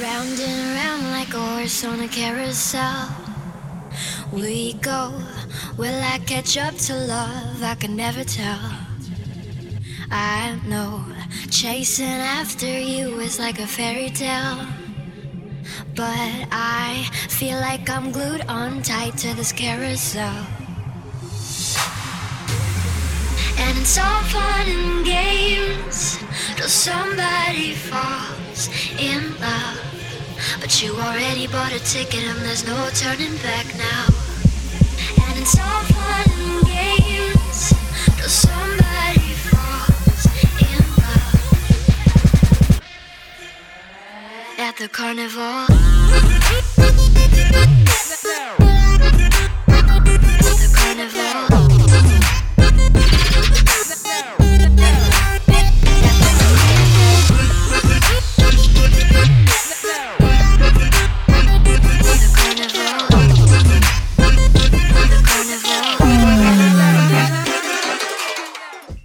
Round and around like a horse on a carousel. We go, will I catch up to love? I can never tell. I know, chasing after you is like a fairy tale. But I feel like I'm glued on tight to this carousel. And it's all fun and games till somebody falls in love. But you already bought a ticket and there's no turning back now. And it's all fun and games till somebody falls in love at the carnival.